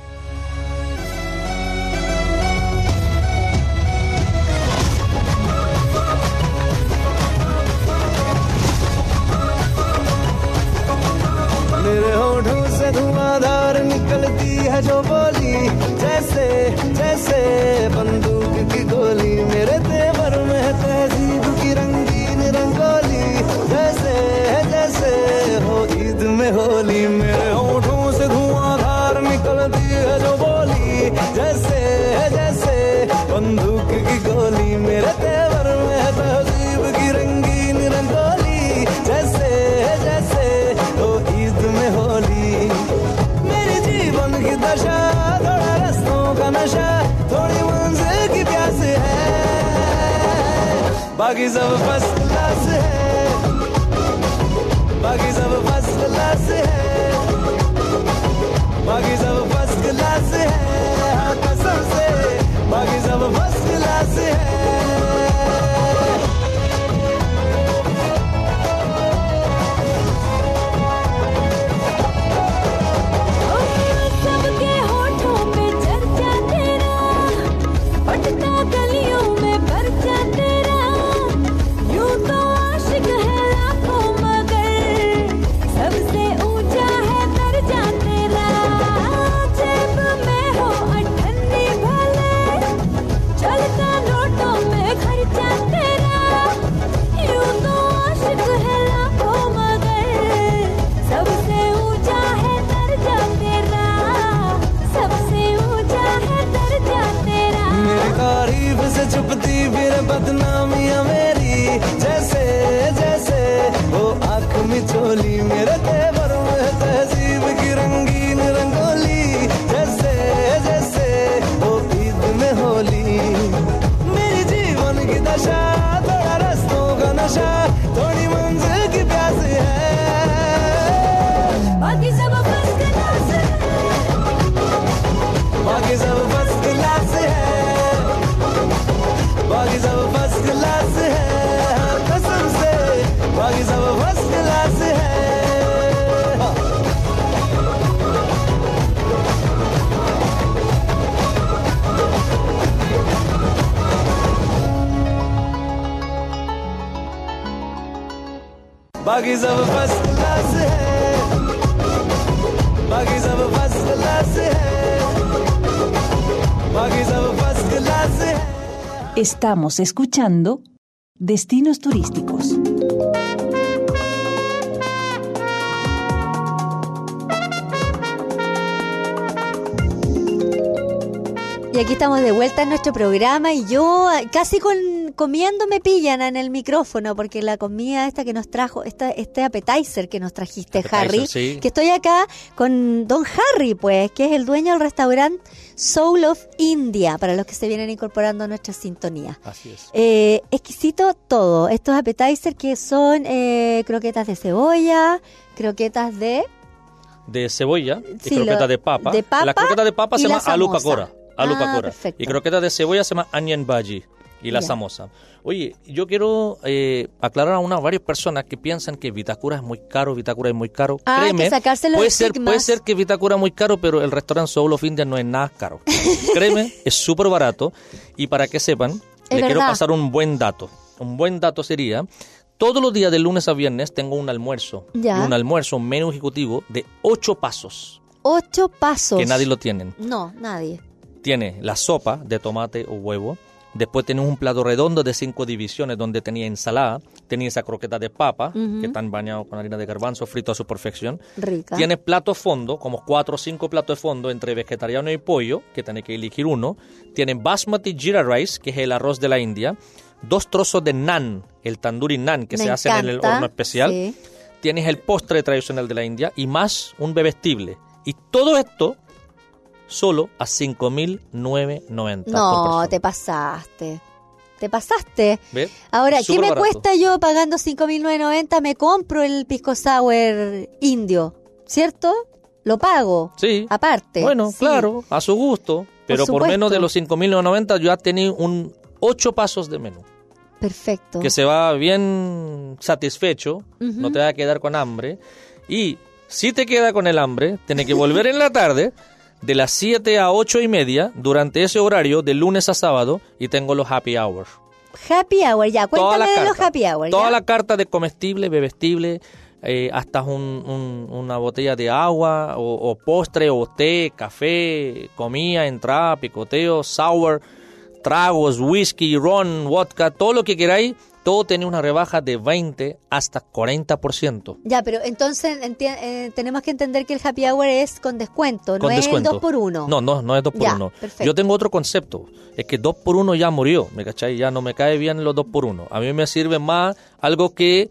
मेरे होठों से धुआंधार निकलती है जो बोली, जैसे जैसे बंदूक की गोली। मेरे तेवर में है तहजीब की रंगीन रंगोली, जैसे जैसे हो ईद में होली। मेरे होठों से धुआंधार निकलती है जो बोली, जैसे जैसे बंदूक की गोली। मेरे तेवर में है तहजीब की रंगीन रंगोली, जैसे जैसे हो ईद में होली। मेरे जीवन की दशा थोड़ा रस्तों का नशा, थोड़ी मंजिल की प्यास है, बाकी सब फर्स्ट क्लास है, बाकी सब फर्स्ट क्लास है, बाकी सब फर्स्ट क्लास है, हाँ कसम से बाकी सब फर्स्ट क्लास है। चुपती फिर बदनामियां मेरी, जैसे जैसे वो आँख में चोली। मेरे तेवर में तहजीब की रंगीन रंगोली, जैसे जैसे वो ईद में होली। मेरी जीवन की दशा थोड़ा रस्तों का नशा, थोड़ी मंजिल की प्यास है, बाकी सब फर्स्ट क्लास है, बाकी सब फर्स्ट क्लास है, बाकी सब फर्स्ट क्लास है, हाँ कसम से बाकी सब फर्स्ट क्लास है। बाकी सब फर्स्ट क्लास है, बाकी सब फर्स्ट क्लास है, बाकी सब फर्स्ट क्लास है। Estamos escuchando Destinos Turísticos. Y aquí estamos de vuelta en nuestro programa y yo casi comiendo me pillan en el micrófono porque la comida esta que nos trajo, este appetizer que nos trajiste, Harry, sí. Que estoy acá con Don Harry, pues, que es el dueño del restaurante Soul of India, para los que se vienen incorporando a nuestra sintonía. Así es. Exquisito todo, estos appetizers que son croquetas de cebolla, croquetas de cebolla y Sí, croquetas de papa. La croqueta de papa y se la llama aloo samosa. pakora. Aloo pakora. Perfecto. Y croqueta de cebolla se llama onion bhaji. Y la Ya. samosa. Oye, yo quiero aclarar a varias personas que piensan que Vitacura es muy caro, Créeme, que sacarse los puede estigmas. ser que Vitacura es muy caro, pero el restaurante Soul of India no es nada caro. Créeme, es súper barato. Y para que sepan, quiero verdad. pasar un buen dato. Un buen dato sería, todos los días de lunes a viernes tengo un almuerzo. Ya. Y un almuerzo, un menú ejecutivo de 8 pasos. 8 pasos. Que nadie lo tienen. No, nadie. Tiene la sopa de tomate o huevo. Después tenés un plato redondo de 5 divisiones donde tenía ensalada. Tenía esa croqueta de papa, que están bañados con harina de garbanzo, frito a su perfección. Rica. Tienes platos fondo, como 4 o 5 platos de fondo entre vegetariano y pollo, que tenés que elegir uno. Tienen basmati jeera rice, que es el arroz de la India. 2 trozos de naan, el tandoori naan, que Me se hace en el encanta, horno especial. sí. Tienes el postre tradicional de la India y más un bebestible. Y todo esto solo a 5.990 por No, persona. te pasaste. Te pasaste. ¿Ves? Ahora, ¿qué Súper me barato. cuesta yo pagando 5.990? Me compro el pisco sour indio, ¿cierto? Lo pago. Sí. Aparte. Bueno, Sí. claro, a su gusto. Pero por menos supuesto. de los 5.990 yo ya tenía un 8 pasos de menú. Perfecto. Que se va bien satisfecho, Ujú. no te va a quedar con hambre. Y si te queda con el hambre, tienes que volver en la tarde de las 7 a 8:30 durante ese horario de lunes a sábado y tengo los happy hours. Happy hour, ya. Toda la Cuéntame de los carta. happy hour. Toda ¿ya? la carta de comestible, bebestible, hasta una botella de agua o postre o té, café, comida, entrada, picoteo, sour, tragos, whisky, ron, vodka, todo lo que queráis, todo tiene una rebaja de 20 hasta 40%. Ya, pero entonces tenemos que entender que el happy hour es con descuento, no Con es descuento. el 2x1. No es 2x1. Ya, perfecto. Yo tengo otro concepto. Es que 2x1 ya murió, ¿me cachai? Ya no me cae bien los 2x1. A mí me sirve más algo que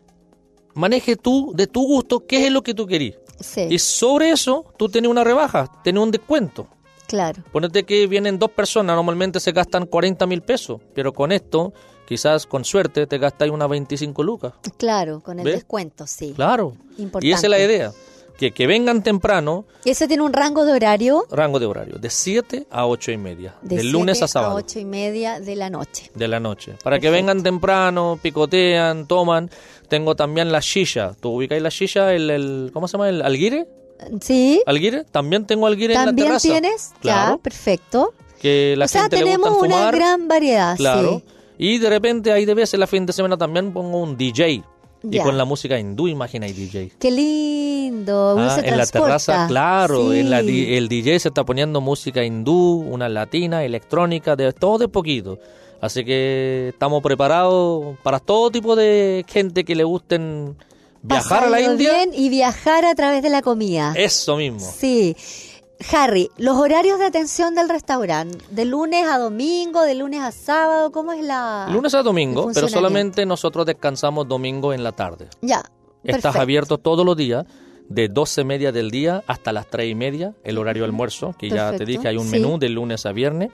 maneje tú, de tu gusto, qué es lo que tú querís. Sí, Y sobre eso, tú tienes una rebaja, tienes un descuento. claro. Ponete que vienen 2 personas, normalmente se gastan 40.000 pesos, pero con esto, quizás con suerte, te gastáis unas 25 lucas. Claro, con el ¿Ve? descuento, sí. Claro. Importante. Y esa es la idea. Que vengan temprano, ¿Y ese tiene un rango de horario? rango de horario, de 7 a 8:30, De de lunes 7 a sábado. 8:30 de la noche. De la noche. Para que Perfecto. vengan temprano, picotean, toman. Tengo también la shisha. ¿Tú ubicáis la shisha? ¿Cómo se llama? ¿El alguire? ¿Sí? ¿Alguire? También tengo alguire en la ¿También terraza. tienes? Claro. Ya, perfecto. Que la O sea, gente le tenemos gusta una fumar. gran variedad, Claro. sí. Y de repente hay de veces la fin de semana también pongo un DJ. Y Ya. con la música hindú, imagina, y DJ. Qué lindo. Uno se En la transporta. terraza, claro, Sí. el DJ se está poniendo música hindú, una latina, electrónica, de todo de poquito. Así que estamos preparados para todo tipo de gente que le gusten viajar a la Pasarlo India. bien y viajar a través de la comida. Eso mismo. Sí. Harry, los horarios de atención del restaurante, de lunes a domingo, de lunes a sábado, ¿cómo es la...? Lunes a el domingo, pero funcionamiento? solamente nosotros descansamos domingo en la tarde. Ya, Estás perfecto. abierto todos los días, de 12:30 del día hasta las 3:30, el horario de almuerzo, que ya te Perfecto, dije, hay un sí. menú de lunes a viernes.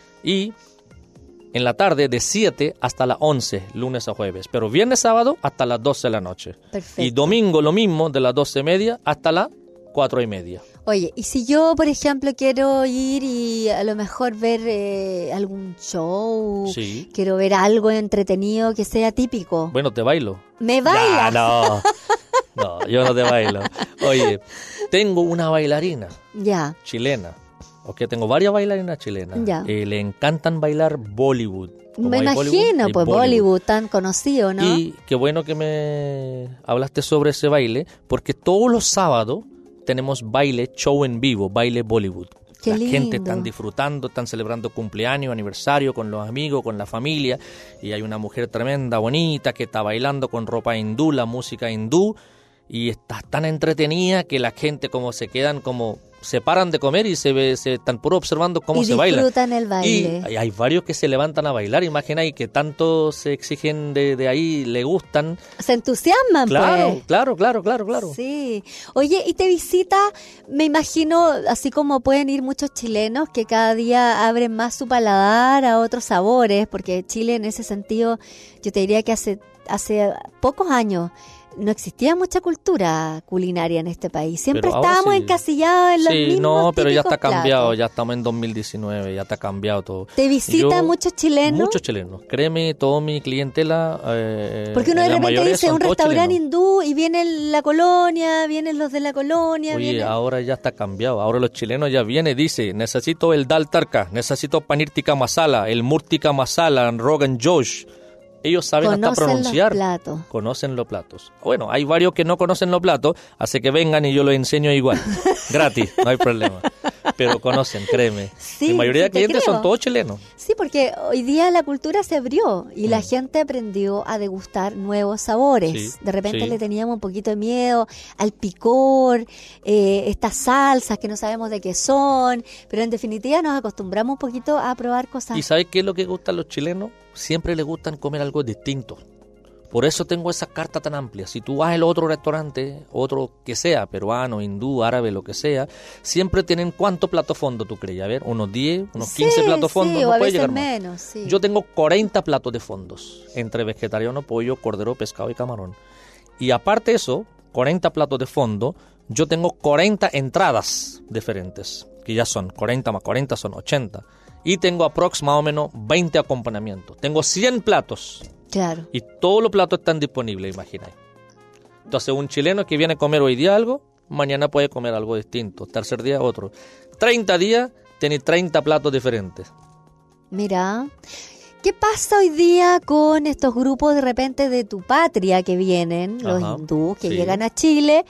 Y en la tarde de 7 hasta las 11, lunes a jueves. Pero viernes, sábado, hasta las 12 de la noche. Perfecto. Y domingo lo mismo, de las 12:30 hasta las 4:30. Oye, y si yo, por ejemplo, quiero ir y a lo mejor ver algún show, Sí. quiero ver algo entretenido que sea típico, Bueno, te bailo. ¿me baila? No. No, yo no te bailo. Oye, tengo una bailarina Ya, chilena. Ok, tengo varias bailarinas chilenas. Ya. Le encantan bailar Bollywood. Como me hay imagino, hay pues Bollywood tan conocido, ¿no? Y qué bueno que me hablaste sobre ese baile, porque todos los sábados tenemos baile, show en vivo, baile Bollywood. Qué la gente lindo. están disfrutando, están celebrando cumpleaños, aniversario con los amigos, con la familia, y hay una mujer tremenda, bonita, que está bailando con ropa hindú, la música hindú, y está tan entretenida que la gente como se quedan como... se paran de comer y se están puro observando cómo se baila. Y disfrutan el baile. Y hay varios que se levantan a bailar, imagina, y que tanto se exigen de ahí, le gustan. Se entusiasman, pues. Claro. Sí. Oye, y te visita, me imagino, así como pueden ir muchos chilenos que cada día abren más su paladar a otros sabores, porque Chile en ese sentido, yo te diría que hace pocos años no existía mucha cultura culinaria en este país. Siempre Pero ahora estábamos sí. encasillados en los mismos no, pero ya está típicos cambiado, platos. ya estamos en 2019, ya está cambiado todo. ¿Te visitan muchos chilenos? Muchos chilenos, créeme, toda mi clientela. Porque uno de la repente mayoría dice son un todos restaurante chilenos. hindú y viene la colonia, vienen los de la colonia. Oye, ahora ya está cambiado. Ahora los chilenos ya vienen y dicen, necesito el dal tarka, necesito panir tikka masala, el mur tikka masala, rogan josh. Ellos saben hasta Conocen pronunciar. los platos. Conocen los platos. Bueno, hay varios que no conocen los platos, así que vengan y yo los enseño igual. Gratis, no hay problema. Pero conocen, créeme. Sí, La mayoría sí, de te clientes creo. son todos chilenos. Sí, porque hoy día la cultura se abrió y la gente aprendió a degustar nuevos sabores. Sí, De repente sí. le teníamos un poquito de miedo al picor, estas salsas que no sabemos de qué son, pero en definitiva nos acostumbramos un poquito a probar cosas. ¿Y sabes qué es lo que gustan los chilenos? Siempre les gustan comer algo distinto. Por eso tengo esa carta tan amplia. Si tú vas al otro restaurante, otro que sea, peruano, hindú, árabe, lo que sea, siempre tienen ¿cuántos platos fondo tú crees? A ver, unos 10, unos 15 platos fondo, sí, o no a puede veces llegar más. menos, sí. Yo tengo 40 platos de fondos, entre vegetariano, pollo, cordero, pescado y camarón. Y aparte de eso, 40 platos de fondo, yo tengo 40 entradas diferentes, que ya son 40 más 40 son 80. Y tengo aprox más o menos 20 acompañamientos. Tengo 100 platos. Claro. Y todos los platos están disponibles, imagináis. Entonces, un chileno que viene a comer hoy día algo, mañana puede comer algo distinto. Tercer día, otro. 30 días, tiene 30 platos diferentes. Mira, ¿qué pasa hoy día con estos grupos de repente de tu patria que vienen, los Ajá, hindúes que sí. llegan a Chile?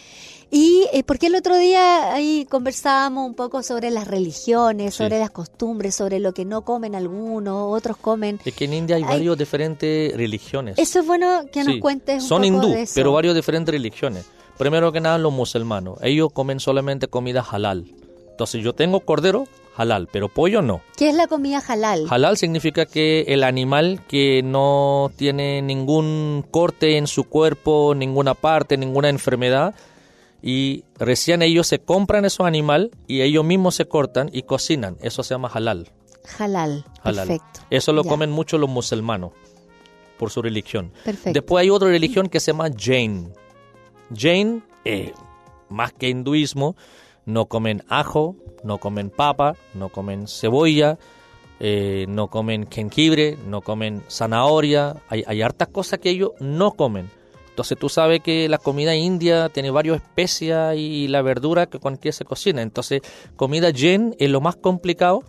Y porque el otro día ahí conversábamos un poco sobre las religiones, Sí. sobre las costumbres, sobre lo que no comen algunos, otros comen. Es que en India hay varios diferentes religiones. Eso es bueno que nos Sí, cuentes un son poco hindú, de eso. pero varios diferentes religiones. Primero que nada, los musulmanes. Ellos comen solamente comida halal. Entonces, yo tengo cordero halal, pero pollo no. ¿Qué es la comida halal? Halal significa que el animal que no tiene ningún corte en su cuerpo, ninguna parte, ninguna enfermedad, y recién ellos se compran esos animales y ellos mismos se cortan y cocinan. Eso se llama halal. Halal, Halal. perfecto. Eso lo Ya. comen mucho los musulmanes por su religión. Perfecto. Después hay otra religión que se llama Jain. Jain, más que hinduismo, no comen ajo, no comen papa, no comen cebolla, no comen jengibre, no comen zanahoria. Hay hartas cosas que ellos no comen. Entonces tú sabes que la comida india tiene varias especias y la verdura que con que se cocina. Entonces comida Jain es lo más complicado.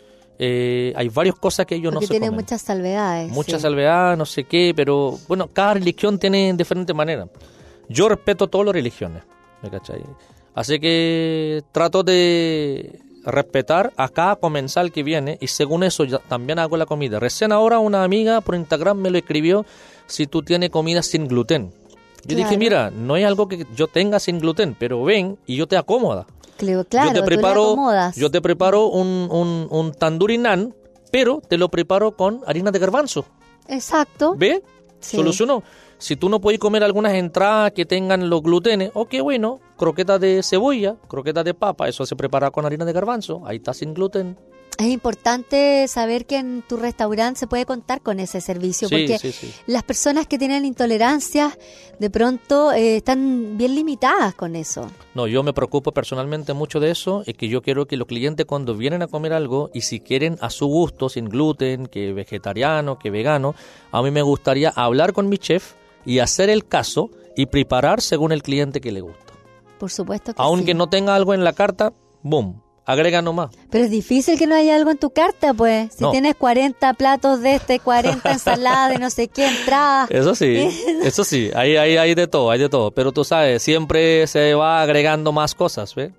Hay varias cosas que ellos Porque no se tiene comen. muchas salvedades. Mucha sí. salvedad, no sé qué, pero bueno, cada religión tiene diferente manera. Yo respeto todas las religiones, ¿me cachai? Así que trato de respetar a cada comensal que viene y según eso ya también hago la comida. Recién ahora una amiga por Instagram me lo escribió si tú tienes comida sin gluten. Yo Claro. dije, mira, no es algo que yo tenga sin gluten, pero ven y yo te acomoda. Claro, yo te tú preparo, le acomodas. yo te preparo un tandoori naan, pero te lo preparo con harina de garbanzo. Exacto. ¿Ve? Sí. Solucionó. Si tú no puedes comer algunas entradas que tengan los glutenes, ok, bueno, croquetas de cebolla, croquetas de papa, eso se prepara con harina de garbanzo, ahí está sin gluten. Es importante saber que en tu restaurante se puede contar con ese servicio, porque sí. las personas que tienen intolerancias de pronto están bien limitadas con eso. No, yo me preocupo personalmente mucho de eso, es que yo quiero que los clientes cuando vienen a comer algo y si quieren a su gusto, sin gluten, que vegetariano, que vegano, a mí me gustaría hablar con mi chef y hacer el caso y preparar según el cliente que le gusta. Por supuesto que Aunque sí. no tenga algo en la carta, boom, agrega nomás. Pero es difícil que no haya algo en tu carta, pues. Si No. tienes 40 platos de 40 ensaladas de no sé qué, entradas. Eso sí, hay de todo, Pero tú sabes, siempre se va agregando más cosas, ¿ves?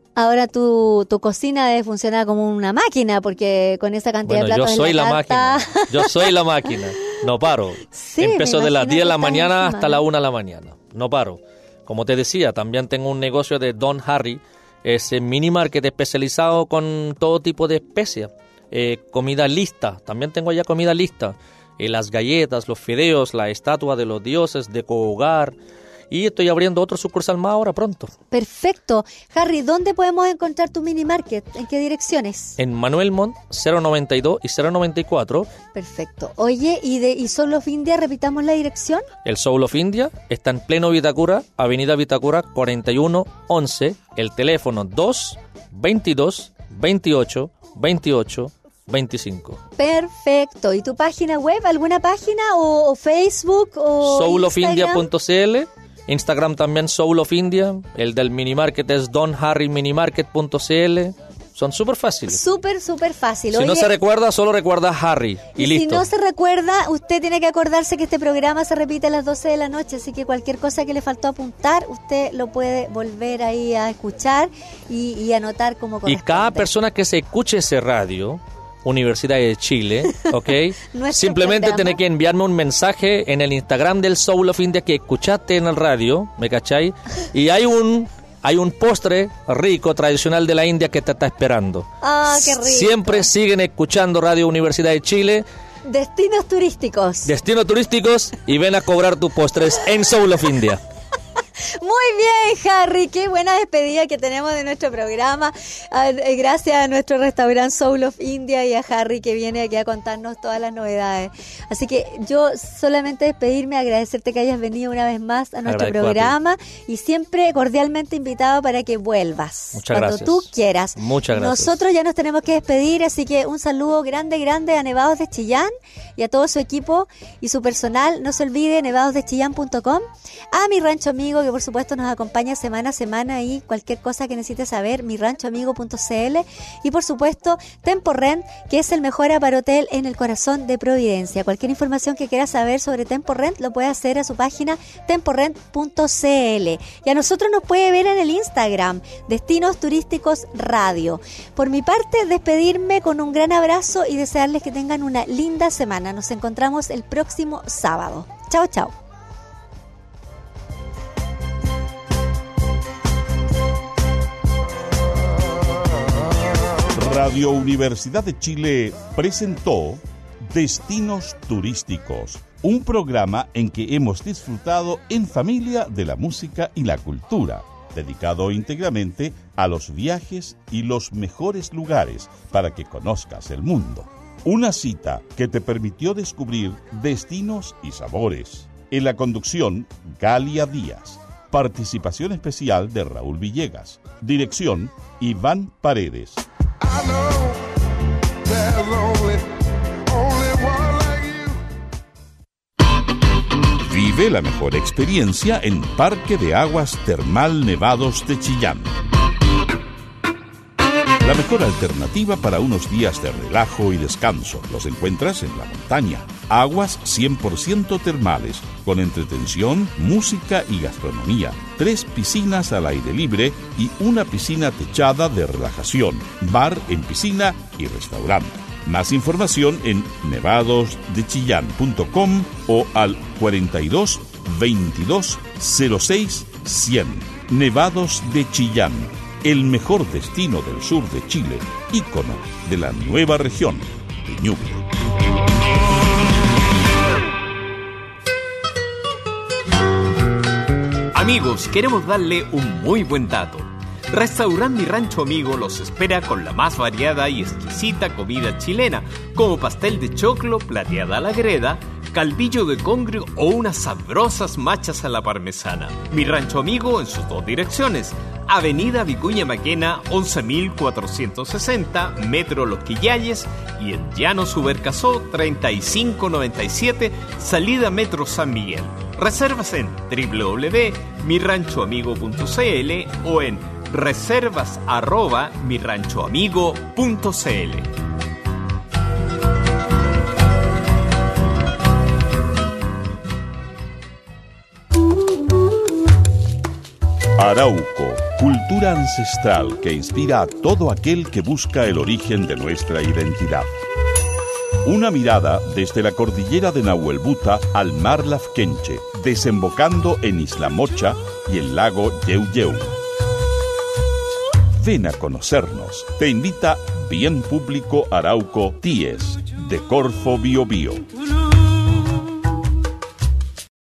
Ahora tu cocina debe funcionar como una máquina, porque con esa cantidad de platos yo soy en la carta... máquina. Yo soy la máquina. No paro. Sí, Empiezo me de las imagino 10 de que la estás mañana encima, hasta ¿no? la 1 de la mañana. No paro. Como te decía, también tengo un negocio de Don Harry, ese mini market especializado con todo tipo de especias. Comida lista. También tengo ya comida lista. Las galletas, los fideos, la estatua de los dioses, deco hogar. Y estoy abriendo otro sucursal más ahora pronto. Perfecto. Harry, ¿dónde podemos encontrar tu mini market? ¿En qué direcciones? En Manuel Montt, 092 y 094. Perfecto. Oye, ¿y Soul of India, repitamos la dirección? El Soul of India está en pleno Vitacura, Avenida Vitacura 4111. El teléfono 222 28 28 25. Perfecto. ¿Y tu página web? ¿Alguna página o Facebook o soulofindia.cl? Instagram también Soul of India. El del minimarket es donharryminimarket.cl. Son súper fáciles. Súper fácil. Si no se recuerda, solo recuerda Harry y listo. Si no se recuerda, usted tiene que acordarse que este programa se repite a las 12 de la noche, así que cualquier cosa que le faltó apuntar, usted lo puede volver ahí a escuchar y anotar como Y corresponde. cada persona que se escuche ese radio, Universidad de Chile, ¿ok? Simplemente programa. tiene que enviarme un mensaje en el Instagram del Soul of India que escuchaste en el radio, ¿me cachai? Y hay un postre rico, tradicional de la India que te está esperando. Ah, qué rico. Siempre siguen escuchando Radio Universidad de Chile, Destinos turísticos. destinos turísticos, y ven a cobrar tus postres en Soul of India. Muy bien, Harry, qué buena despedida que tenemos de nuestro programa. Gracias a nuestro restaurante Soul of India y a Harry que viene aquí a contarnos todas las novedades. Así que yo solamente despedirme, agradecerte que hayas venido una vez más a nuestro programa y siempre cordialmente invitado para que vuelvas. Muchas cuando gracias. tú quieras. Muchas gracias. Nosotros ya nos tenemos que despedir, así que un saludo grande a Nevados de Chillán y a todo su equipo y su personal. No se olvide nevadosdechillán.com, a mi rancho amigo que por supuesto nos acompaña semana a semana y cualquier cosa que necesite saber, miranchoamigo.cl, y por supuesto Tempo Rent, que es el mejor aparotel en el corazón de Providencia. Cualquier información que quiera saber sobre Tempo Rent lo puede hacer a su página temporent.cl, y a nosotros nos puede ver en el Instagram Destinos Turísticos Radio. Por mi parte, despedirme con un gran abrazo y desearles que tengan una linda semana. Nos encontramos el próximo sábado. Chao, chao. Radio Universidad de Chile presentó Destinos Turísticos, un programa en que hemos disfrutado en familia de la música y la cultura, dedicado íntegramente a los viajes y los mejores lugares para que conozcas el mundo. Una cita que te permitió descubrir destinos y sabores. En la conducción, Galia Díaz. Participación especial de Raúl Villegas. Dirección, Iván Paredes. I know there's only one like you. Vive la mejor experiencia en Parque de Aguas Termal Nevados de Chillán. La mejor alternativa para unos días de relajo y descanso. Los encuentras en la montaña. Aguas 100% termales, con entretención, música y gastronomía. 3 piscinas al aire libre y una piscina techada de relajación. Bar en piscina y restaurante. Más información en nevadosdechillán.com o al 42 22 06 100. Nevados de Chillán, el mejor destino del sur de Chile, ícono de la nueva región de Ñuble. Amigos, queremos darle un muy buen dato. Restaurante Mi Rancho Amigo los espera con la más variada y exquisita comida chilena, como pastel de choclo, plateada a la greda, calvillo de congrio o unas sabrosas machas a la parmesana. Mi Rancho Amigo en sus 2 direcciones: Avenida Vicuña Maquena 11.460, Metro Los Quillayes, y en Llano Subercasó 3597, salida Metro San Miguel. Reservas en www.miranchoamigo.cl o en reservas@miranchoamigo.cl. Arauco, cultura ancestral que inspira a todo aquel que busca el origen de nuestra identidad. Una mirada desde la cordillera de Nahuelbuta al mar Lafkenche, desembocando en Isla Mocha y el lago Yeuyeu. Ven a conocernos. Te invita Bien Público Arauco TIES de Corfo Biobío.